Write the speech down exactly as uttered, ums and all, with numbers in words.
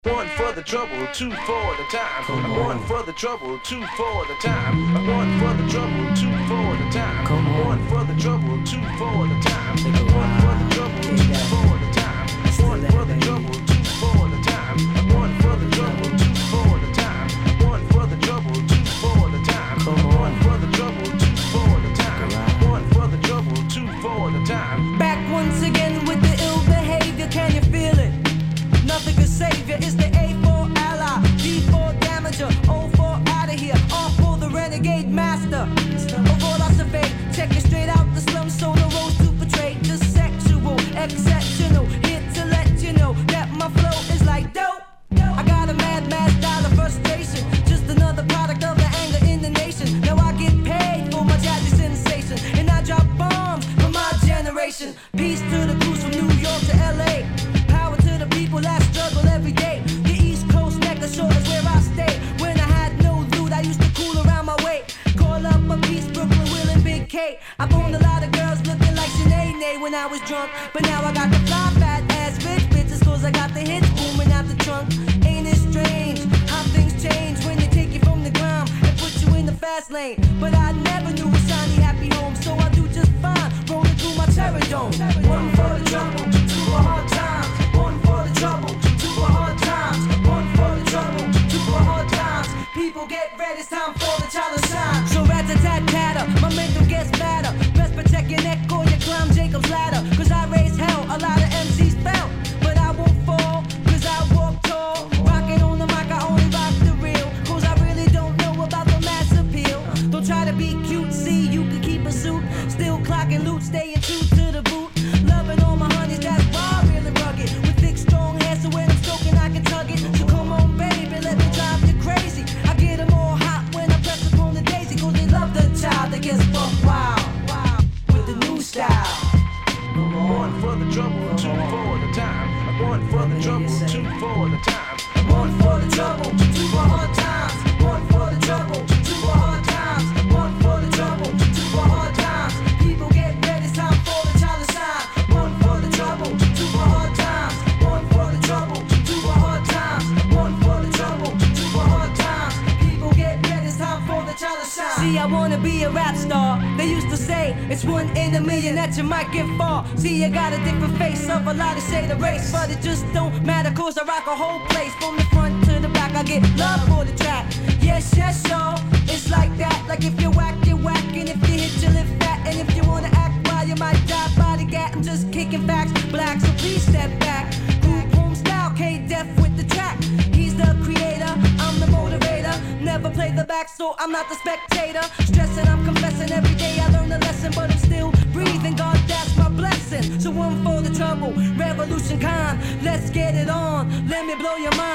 One for the trouble, two for the time. I'm one for the trouble, two for the time. I'm one for the trouble, two for the time. I'm one for the trouble, two for the time. I'm one for the trouble, two for the time. I'm one for the trouble, two for the time. I'm one for the trouble, two for the time. I'm one for the trouble, two for the time. I'm one for the trouble, two for the time. I'm one for the trouble, two for the time. Back once again with the ill behavior, can you feel it? Nothing can save you. It's the A for ally, D for damager, O for out of here, R for the renegade master. Of all I survey, check it straight out the slums, so no roads to portray. Just sexual, exceptional. Here to let you know that my flow is like dope. I got a mad, mad style of frustration. Just another product of the anger in the nation. Now I get paid for my jazzy sensation, and I drop bombs for my generation. Peace to the crews from New York to L A. People that struggle every day. The East Coast neck of shore is where I stay. When I had no loot, I used to cool around my way. Call up a piece, Brooklyn, Will, and Big K. I boned a lot of girls looking like Sinead when I was drunk. But now I got the fly fat ass bitch bitches, cause I got the hits booming out the trunk. Ain't it strange how things change when they take you from the ground and put you in the fast lane? But I never knew a shiny happy home, so I do just fine rolling through my terror dome. One for the trouble, two for hard times. One for the trouble, two for hard times. One for the trouble, two for hard times. People get ready, it's time for the child to shine. So rat-a-tat-tatter, my mental gets fatter. Best protect your neck or you climb Jacob's ladder. Cause I raise hell, a lot of M Cs fell. But I won't fall, cause I walk tall. Rocking on the mic, I only rock the real. Cause I really don't know about the mass appeal. Don't try to be cutesy, you can keep a suit. Still clocking loot, staying true to the boot. Loving all my honeys, that's raw, real and rugged. With thick, strong hair, so when I'm stroking, I can tug it. So come on, baby, let me drive you crazy. I get them all hot when I press upon the daisy. Cause they love the child that gets buck wild. With the new style. One for the trouble, two for the time. I'm one for the trouble, two for the time. I'm one for the trouble, two for hard times. One for the trouble, two for hard times. One for the trouble, two for hard times. People get ready, it's time for the child to shine. One for the trouble, two for hard times. One for the trouble, two for hard times. One for the trouble, two for hard times. People get ready, it's time for the child to shine. See, I wanna be a rap star. They used to say it's one in a million that you might get far. See, I got a different face of a lot of say the race, but it just don't matter cause I rock a whole place. From the front to the back, I get love for the track. Yes, yes, y'all, it's like that. Like if you're whack, you're whack, and if you hit, you live fat. And if you wanna act wild, you might die by the gat. I'm just kicking facts, black, so please step back. Group home style, K-Def with the track. He's the creator, I'm the motivator. Never play the back, so I'm not the spectator. Stressing, I'm confessing, every day I learn a lesson, but I'm still breathing, God, that's my blessing. So one for the trouble, revolution kind, let's get it on. Let me blow your mind.